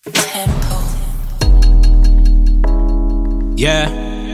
Tempo. Yeah.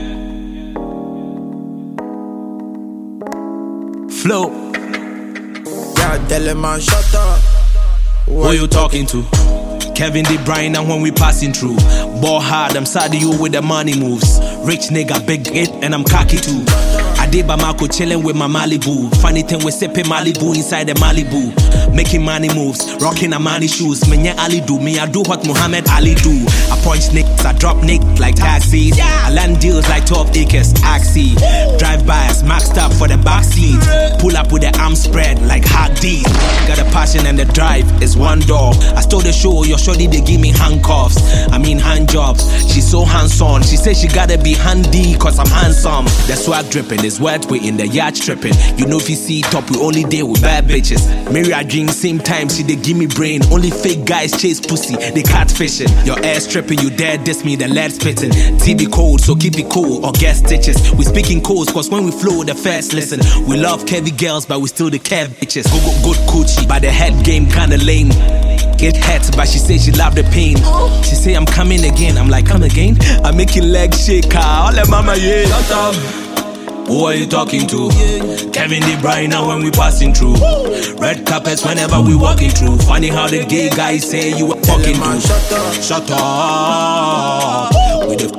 Flow. Yeah, tell him man shut up. Who you talking to? Kevin De Bruyne, and when we passing through. Ball hard, I'm sad you with the money moves. Rich nigga, big hit, and I'm cocky too. I did Bamako chilling with my Malibu. Funny thing, we sipping Malibu inside the Malibu. Making money moves, rocking a money shoes. Menya Ali do, me I do what Muhammad Ali do. I punch nicks, I drop nick like taxis. I land deals like 12 acres, axie. Drive bys, maxed up for the backseat. Pull up with the arms spread like hard D. Got a passion and the drive is one door. I stole the show, your shorty they give me handcuffs. I mean hand jobs, she's so hands-on. She says she gotta be handy cause I'm handsome. The swag dripping is wet, we in the yacht tripping. You know if you see top, we only deal with bad bitches. Mary I drink same time, she they give me brain. Only fake guys chase pussy, they catfishing. Your ass tripping, you dare diss me, the lead spitting. TB cold, so keep it cool or get stitches. We speaking codes cause when we flow the fast listen. We love Kevy girls but we still the Kev bitches. Go good coochie, but the head game kinda lame. Get hurt, but she say she love the pain. She say I'm coming again, I'm like come again. I make your legs shake, all the mama yeah. Shut up. Who are you talking to? Kevin De Bruyne now when we passing through. Red carpets whenever we walking through. Funny how the gay guys say you were fucking through. Shut up. With the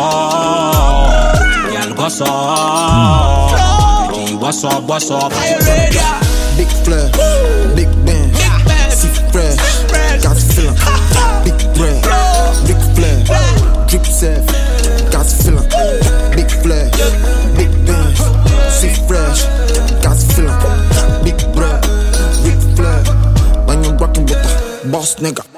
y'all what's up? What's up? Big flair, big band, see fresh, got feeling. Big bread, big flair, drip safe, got feeling. Big flair, big band, see fresh, got feeling. Big bread, big flair. When you rockin' with the boss nigga.